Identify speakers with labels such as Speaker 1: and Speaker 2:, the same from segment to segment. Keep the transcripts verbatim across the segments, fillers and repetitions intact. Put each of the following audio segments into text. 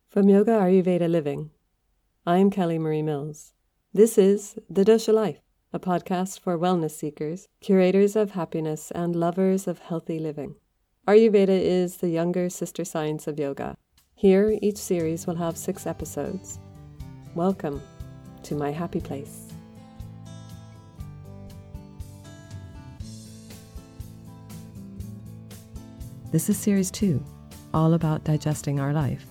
Speaker 1: From Yoga Ayurveda Living, I'm Kelly Marie Mills. This is The Dosha Life, a podcast for wellness seekers, curators of happiness, and lovers of healthy living. Ayurveda is the younger sister science of yoga. Here, each series will have six episodes. Welcome to my happy place. This is series two, all about digesting our life.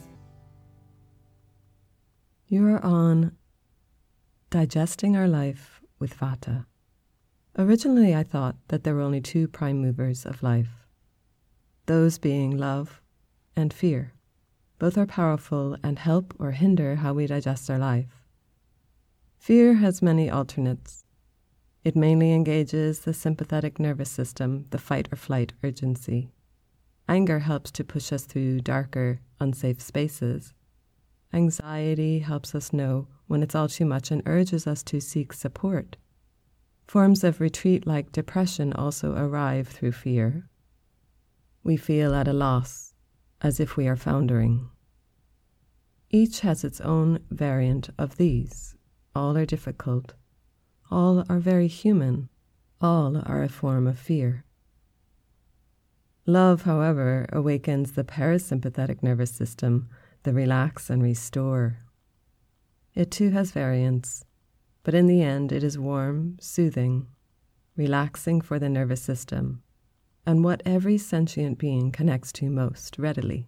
Speaker 1: You are on Digesting Our Life with Vata. Originally, I thought that there were only two prime movers of life, those being love and fear. Both are powerful and help or hinder how we digest our life. Fear has many alternates. It mainly engages the sympathetic nervous system, the fight or flight urgency. Anger helps to push us through darker, unsafe spaces. Anxiety helps us know when it's all too much and urges us to seek support. Forms of retreat like depression also arrive through fear. We feel at a loss, as if we are foundering. Each has its own variant of these. All are difficult. All are very human. All are a form of fear. Love, however, awakens the parasympathetic nervous system, the relax and restore. It too has variants, but in the end it is warm, soothing, relaxing for the nervous system, and what every sentient being connects to most readily.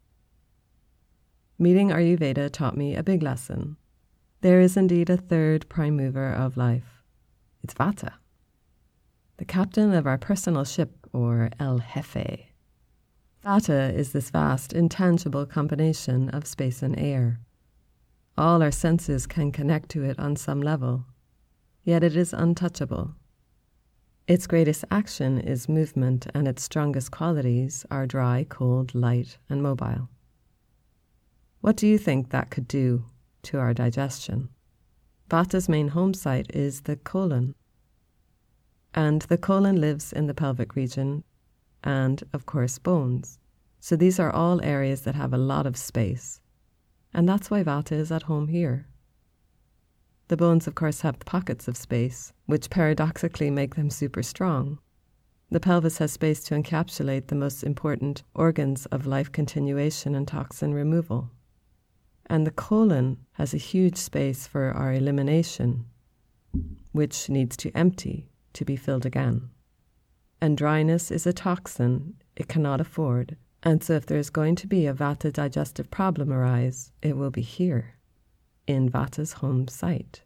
Speaker 1: Meeting Ayurveda taught me a big lesson. There is indeed a third prime mover of life. It's Vata, the captain of our personal ship, or El Jefe. Vata is this vast, intangible combination of space and air. All our senses can connect to it on some level, yet it is untouchable. Its greatest action is movement, and its strongest qualities are dry, cold, light, and mobile. What do you think that could do to our digestion? Vata's main home site is the colon, and the colon lives in the pelvic region, and, of course, bones. So these are all areas that have a lot of space. And that's why Vata is at home here. The bones, of course, have pockets of space, which paradoxically make them super strong. The pelvis has space to encapsulate the most important organs of life continuation and toxin removal. And the colon has a huge space for our elimination, which needs to empty to be filled again. And dryness is a toxin it cannot afford. And so if there's going to be a Vata digestive problem arise, it will be here, in Vata's home site.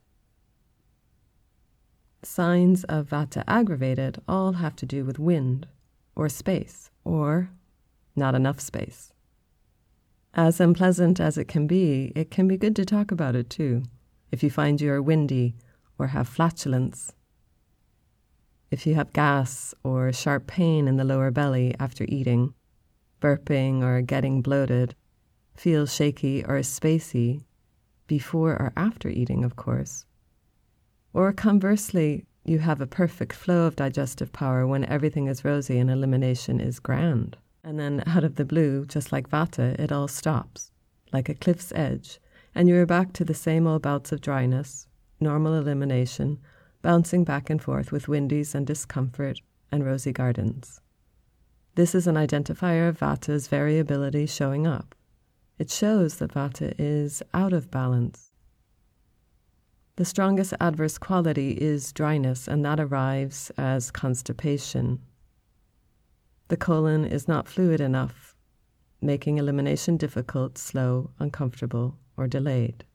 Speaker 1: Signs of Vata aggravated all have to do with wind, or space, or not enough space. As unpleasant as it can be, it can be good to talk about it too, if you find you are windy or have flatulence. If you have gas or sharp pain in the lower belly after eating, burping or getting bloated, feel shaky or spacey, before or after eating, of course. Or conversely, you have a perfect flow of digestive power when everything is rosy and elimination is grand. And then out of the blue, just like Vata, it all stops, like a cliff's edge, and you are back to the same old bouts of dryness, normal elimination, bouncing back and forth with windies and discomfort and rosy gardens. This is an identifier of Vata's variability showing up. It shows that Vata is out of balance. The strongest adverse quality is dryness, and that arrives as constipation. The colon is not fluid enough, making elimination difficult, slow, uncomfortable, or delayed.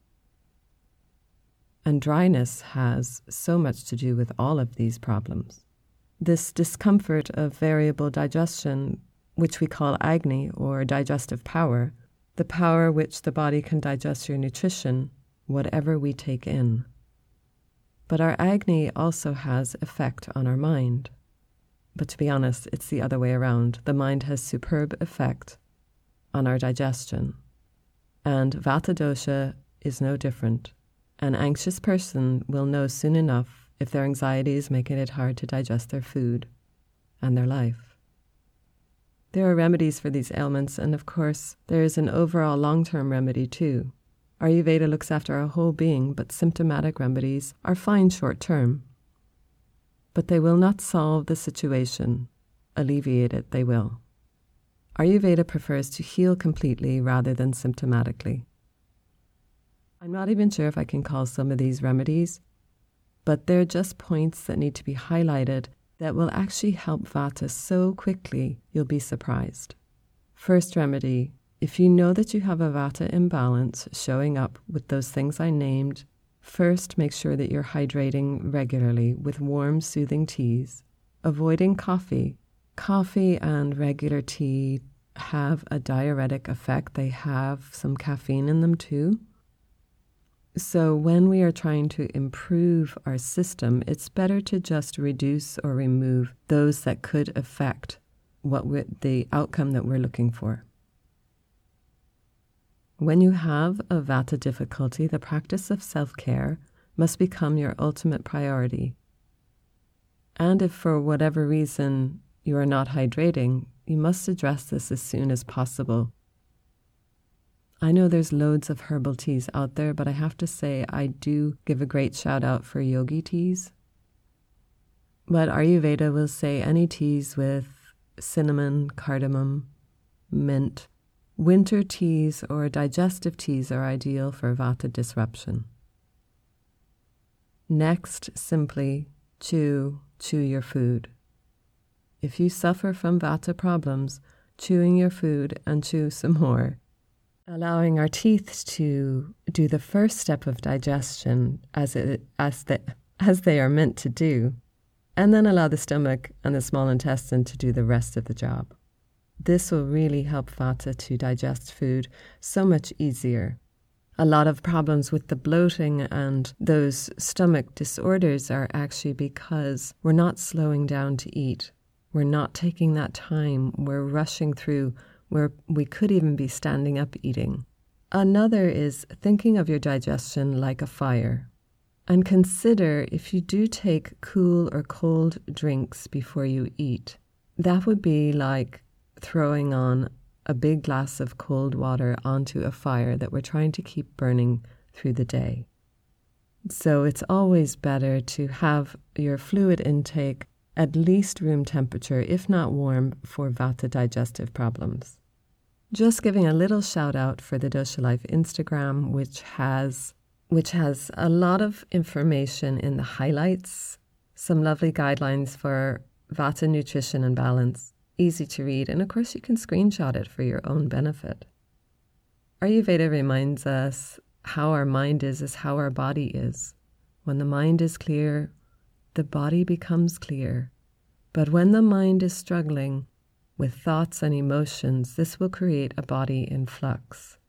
Speaker 1: And dryness has so much to do with all of these problems. This discomfort of variable digestion, which we call agni or digestive power, the power which the body can digest your nutrition, whatever we take in. But our agni also has effect on our mind. But to be honest, it's the other way around. The mind has superb effect on our digestion. And Vata dosha is no different. An anxious person will know soon enough if their anxiety is making it hard to digest their food and their life. There are remedies for these ailments, and of course, there is an overall long-term remedy too. Ayurveda looks after our whole being, but symptomatic remedies are fine short-term. But they will not solve the situation. Alleviate it, they will. Ayurveda prefers to heal completely rather than symptomatically. I'm not even sure if I can call some of these remedies, but they're just points that need to be highlighted that will actually help Vata so quickly you'll be surprised. First remedy, if you know that you have a Vata imbalance showing up with those things I named, first make sure that you're hydrating regularly with warm, soothing teas, avoiding coffee. Coffee and regular tea have a diuretic effect. They have some caffeine in them too. So when we are trying to improve our system, it's better to just reduce or remove those that could affect what we, the outcome that we're looking for. When you have a Vata difficulty, the practice of self-care must become your ultimate priority. And if for whatever reason you are not hydrating, you must address this as soon as possible. I know there's loads of herbal teas out there, but I have to say I do give a great shout out for yogi teas. But Ayurveda will say any teas with cinnamon, cardamom, mint, winter teas or digestive teas are ideal for Vata disruption. Next, simply chew, chew your food. If you suffer from Vata problems, chewing your food and chew some more, allowing our teeth to do the first step of digestion as it as the as they are meant to do, and then allow the stomach and the small intestine to do the rest of the job. This will really help Vata to digest food so much easier. A lot of problems with the bloating and those stomach disorders are actually because we're not slowing down to eat. We're not taking that time. We're rushing through where we could even be standing up eating. Another is thinking of your digestion like a fire. And consider if you do take cool or cold drinks before you eat. That would be like throwing on a big glass of cold water onto a fire that we're trying to keep burning through the day. So it's always better to have your fluid intake at least room temperature, if not warm, for Vata digestive problems. Just giving a little shout out for the Dosha Life Instagram, which has which has a lot of information in the highlights, some lovely guidelines for Vata nutrition and balance, easy to read, and of course you can screenshot it for your own benefit. Ayurveda reminds us how our mind is is how our body is. When the mind is clear, the body becomes clear. But when the mind is struggling with thoughts and emotions, this will create a body in flux.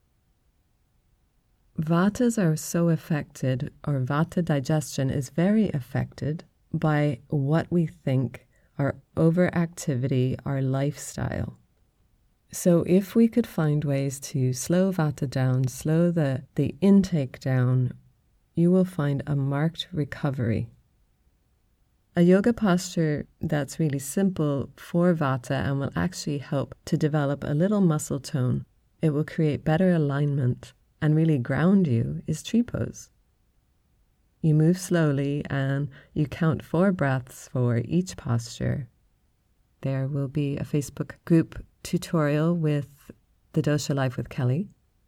Speaker 1: Vatas are so affected, or Vata digestion is very affected by what we think, our overactivity, our lifestyle. So if we could find ways to slow Vata down, slow the, the intake down, you will find a marked recovery. A yoga posture that's really simple for Vata and will actually help to develop a little muscle tone, it will create better alignment and really ground you, is tree pose. You move slowly and you count four breaths for each posture. There will be a Facebook group tutorial with the Dosha Life with Kelly.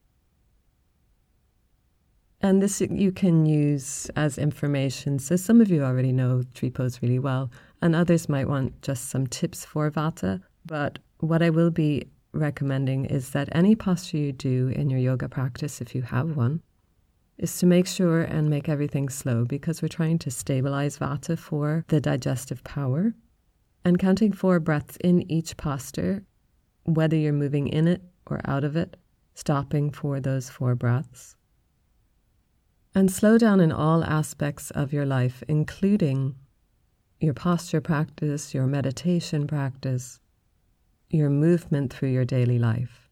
Speaker 1: And this you can use as information. So some of you already know tree pose really well, and others might want just some tips for Vata. But what I will be recommending is that any posture you do in your yoga practice, if you have one, is to make sure and make everything slow, because we're trying to stabilize Vata for the digestive power. And counting four breaths in each posture, whether you're moving in it or out of it, stopping for those four breaths. And slow down in all aspects of your life, including your posture practice, your meditation practice, your movement through your daily life.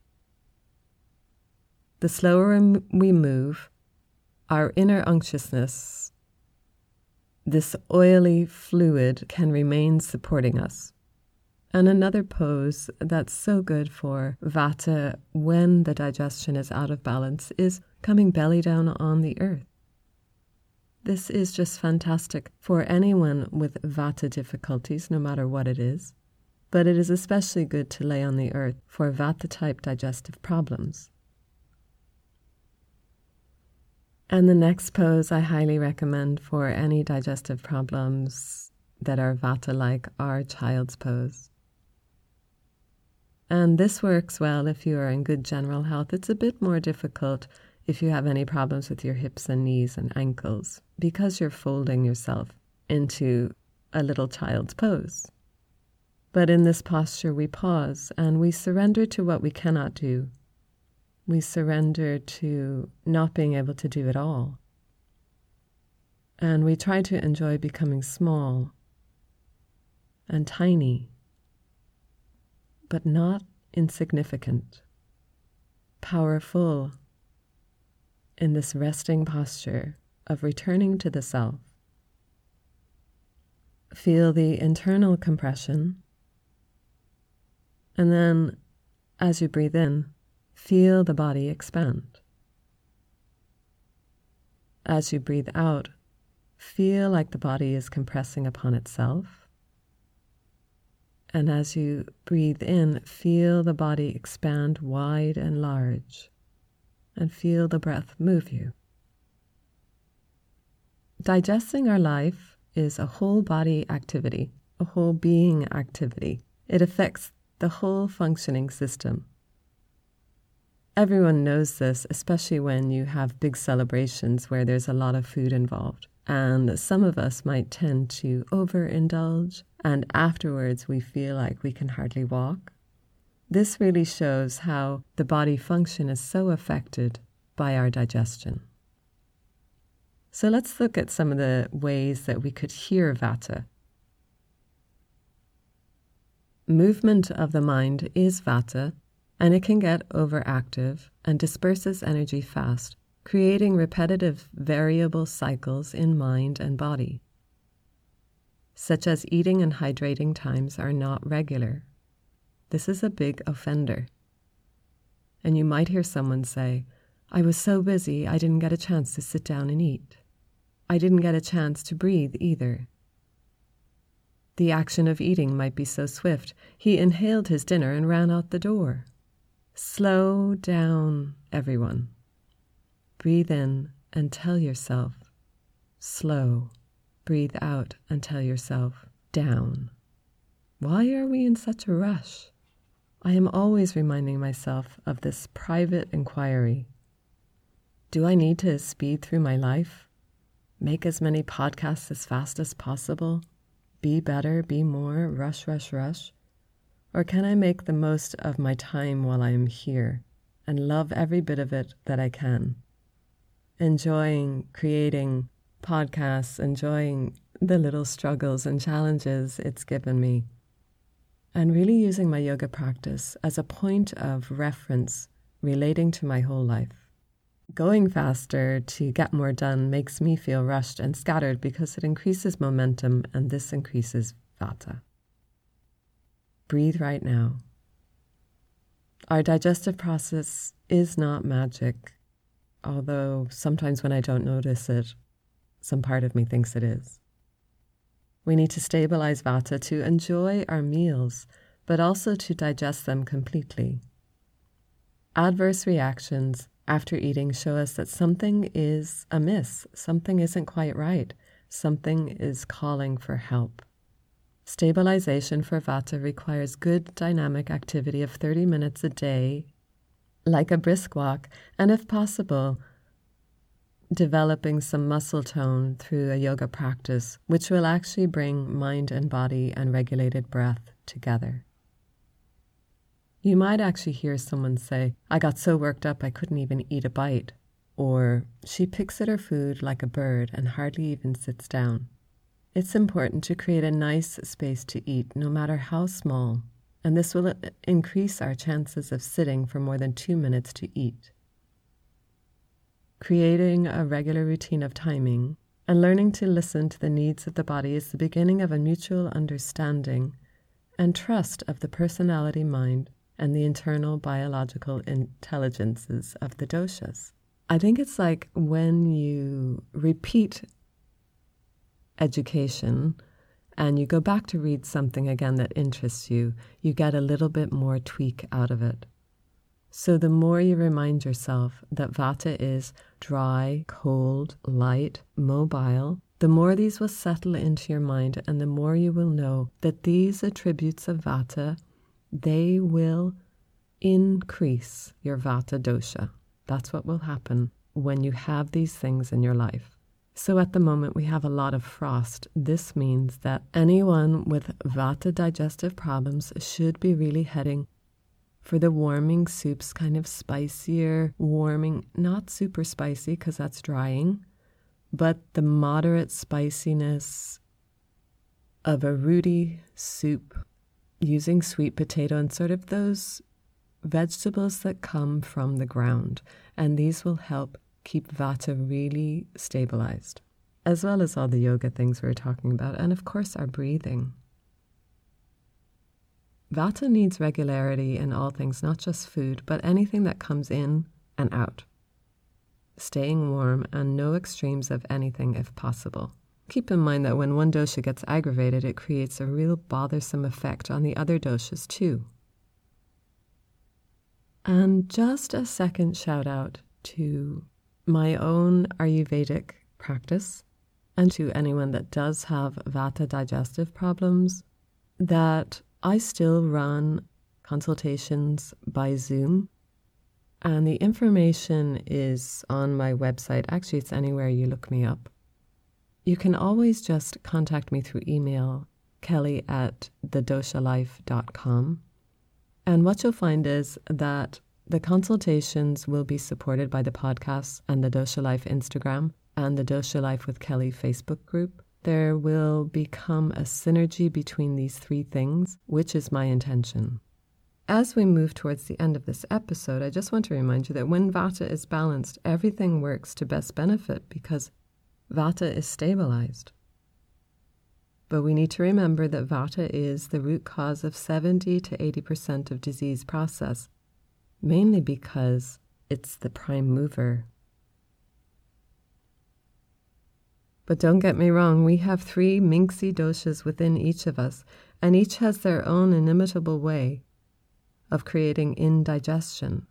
Speaker 1: The slower we move, our inner unctuousness, this oily fluid, can remain supporting us. And another pose that's so good for Vata when the digestion is out of balance is coming belly down on the earth. This is just fantastic for anyone with Vata difficulties, no matter what it is. But it is especially good to lay on the earth for Vata-type digestive problems. And the next pose I highly recommend for any digestive problems that are Vata-like are child's pose. And this works well if you are in good general health. It's a bit more difficult if you have any problems with your hips and knees and ankles because you're folding yourself into a little child's pose. But in this posture, we pause and we surrender to what we cannot do. We surrender to not being able to do it all. And we try to enjoy becoming small and tiny, but not insignificant, powerful in this resting posture of returning to the self. Feel the internal compression, and then as you breathe in, feel the body expand. As you breathe out, feel like the body is compressing upon itself. And as you breathe in, feel the body expand wide and large, and feel the breath move you. Digesting our life is a whole body activity, a whole being activity. It affects the whole functioning system. Everyone knows this, especially when you have big celebrations where there's a lot of food involved. And some of us might tend to overindulge, and afterwards we feel like we can hardly walk. This really shows how the body function is so affected by our digestion. So let's look at some of the ways that we could hear Vata. Movement of the mind is Vata, and it can get overactive and disperses energy fast, creating repetitive variable cycles in mind and body, such as eating and hydrating times are not regular. This is a big offender. And you might hear someone say, I was so busy I didn't get a chance to sit down and eat. I didn't get a chance to breathe either. The action of eating might be so swift, he inhaled his dinner and ran out the door. Slow down, everyone. Breathe in and tell yourself, slow. Breathe out and tell yourself, down. Why are we in such a rush? I am always reminding myself of this private inquiry. Do I need to speed through my life? Make as many podcasts as fast as possible? Be better, be more, rush, rush, rush? Or can I make the most of my time while I am here and love every bit of it that I can? Enjoying creating podcasts, enjoying the little struggles and challenges it's given me, and really using my yoga practice as a point of reference relating to my whole life. Going faster to get more done makes me feel rushed and scattered because it increases momentum, and this increases Vata. Breathe right now. Our digestive process is not magic, although sometimes when I don't notice it, some part of me thinks it is. We need to stabilize Vata to enjoy our meals, but also to digest them completely. Adverse reactions after eating show us that something is amiss, something isn't quite right, something is calling for help. Stabilization for Vata requires good dynamic activity of thirty minutes a day, like a brisk walk, and if possible, developing some muscle tone through a yoga practice, which will actually bring mind and body and regulated breath together. You might actually hear someone say, I got so worked up I couldn't even eat a bite, or she picks at her food like a bird and hardly even sits down. It's important to create a nice space to eat, no matter how small, and this will increase our chances of sitting for more than two minutes to eat. Creating a regular routine of timing and learning to listen to the needs of the body is the beginning of a mutual understanding and trust of the personality mind and the internal biological intelligences of the doshas. I think it's like when you repeat education and you go back to read something again that interests you, you get a little bit more tweak out of it. So the more you remind yourself that Vata is dry, cold, light, mobile, the more these will settle into your mind, and the more you will know that these attributes of Vata, they will increase your Vata dosha. That's what will happen when you have these things in your life. So at the moment we have a lot of frost. This means that anyone with Vata digestive problems should be really heading for the warming soups, kind of spicier, warming, not super spicy because that's drying, but the moderate spiciness of a rooty soup using sweet potato and sort of those vegetables that come from the ground. And these will help keep Vata really stabilized, as well as all the yoga things we were talking about, and of course our breathing. Vata needs regularity in all things, not just food, but anything that comes in and out. Staying warm and no extremes of anything if possible. Keep in mind that when one dosha gets aggravated, it creates a real bothersome effect on the other doshas too. And just a second shout out to my own Ayurvedic practice and to anyone that does have Vata digestive problems, that I still run consultations by Zoom, and the information is on my website. Actually, it's anywhere you look me up. You can always just contact me through email, kelly at the dosha life dot com. And what you'll find is that the consultations will be supported by the podcasts and the Dosha Life Instagram and the Dosha Life with Kelly Facebook group. There will become a synergy between these three things, which is my intention. As we move towards the end of this episode, I just want to remind you that when Vata is balanced, everything works to best benefit because Vata is stabilized. But we need to remember that Vata is the root cause of seventy to eighty percent of disease process, mainly because it's the prime mover. But don't get me wrong, we have three minxy doshas within each of us, and each has their own inimitable way of creating indigestion.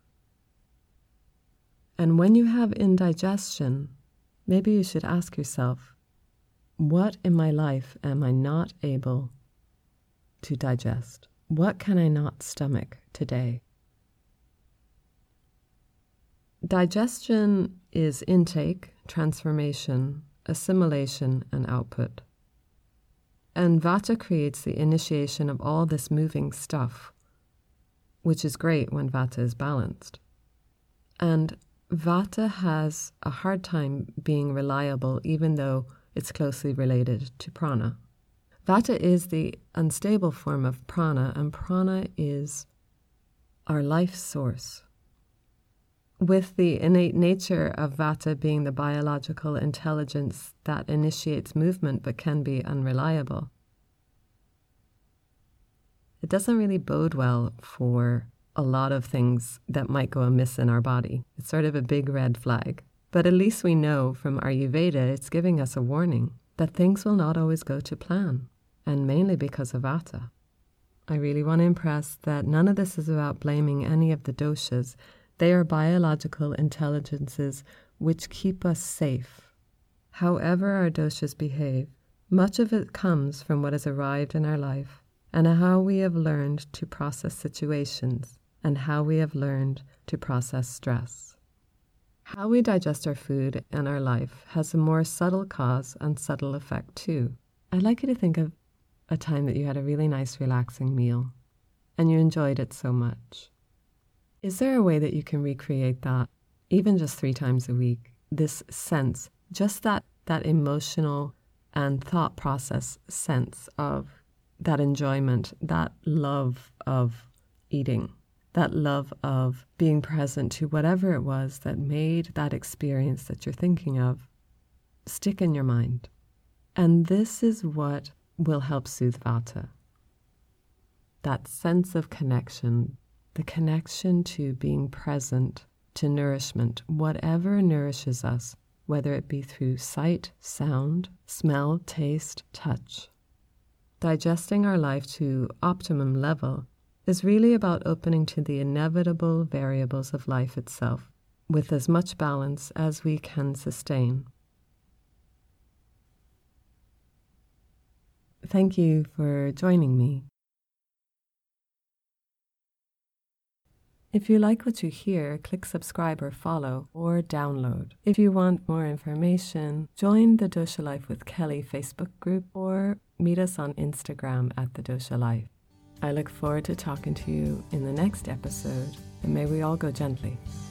Speaker 1: And when you have indigestion, maybe you should ask yourself, what in my life am I not able to digest? What can I not stomach today? Digestion is intake, transformation, assimilation, and output. And Vata creates the initiation of all this moving stuff, which is great when Vata is balanced. And Vata has a hard time being reliable, even though it's closely related to prana. Vata is the unstable form of prana, and prana is our life source. With the innate nature of Vata being the biological intelligence that initiates movement but can be unreliable, it doesn't really bode well for a lot of things that might go amiss in our body. It's sort of a big red flag. But at least we know from Ayurveda it's giving us a warning that things will not always go to plan, and mainly because of Vata. I really want to impress that none of this is about blaming any of the doshas. They are biological intelligences which keep us safe. However our doshas behave, much of it comes from what has arrived in our life and how we have learned to process situations and how we have learned to process stress. How we digest our food and our life has a more subtle cause and subtle effect too. I'd like you to think of a time that you had a really nice, relaxing meal and you enjoyed it so much. Is there a way that you can recreate that, even just three times a week? This sense, just that, that emotional and thought process sense of that enjoyment, that love of eating, that love of being present to whatever it was that made that experience that you're thinking of stick in your mind. And this is what will help soothe Vata. that sense of connection, the connection to being present, to nourishment, whatever nourishes us, whether it be through sight, sound, smell, taste, touch. Digesting our life to optimum level is really about opening to the inevitable variables of life itself, with as much balance as we can sustain. Thank you for joining me. If you like what you hear, click subscribe or follow or download. If you want more information, join the Dosha Life with Kelly Facebook group or meet us on Instagram at the Dosha Life. I look forward to talking to you in the next episode, and may we all go gently.